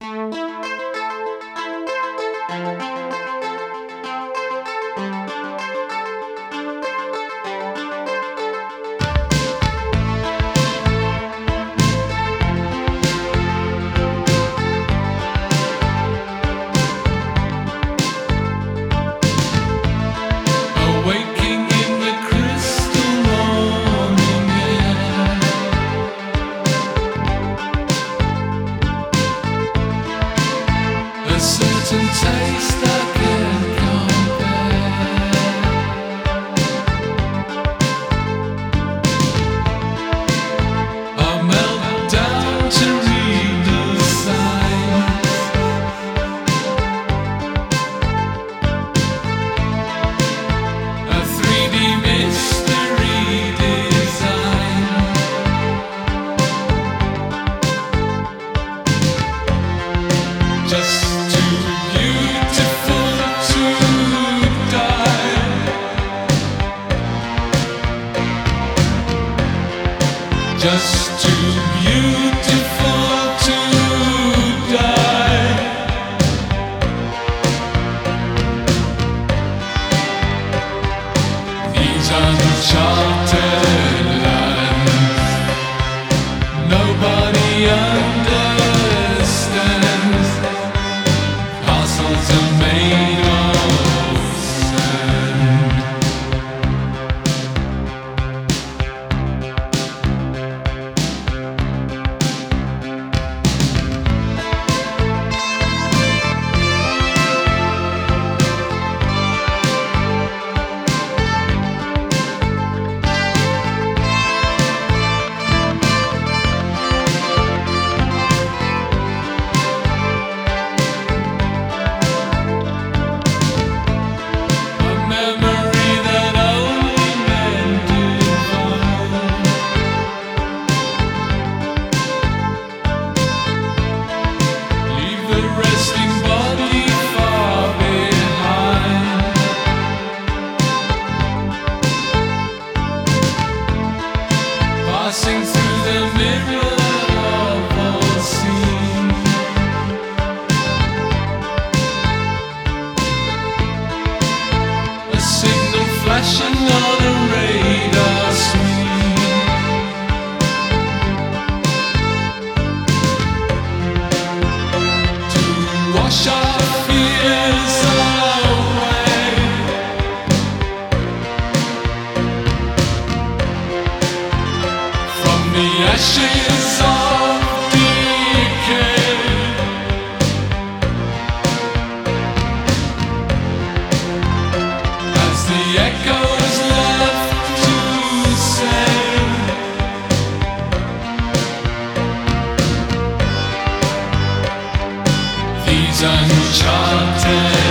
Waking in the crystal morning air, a certain taste I can't compare. I melt down to read the signs. A 3D mystery design, just too beautiful to die. Just too beautiful to die. These are the charted lands. Nobody understands. Castles are made of sand. Resting body far behind. Passing through the mirror of all seen. A signal flashing on a radar screen. Wash our fears away. From the ashes of decay. As the echoes left to say, these uncharted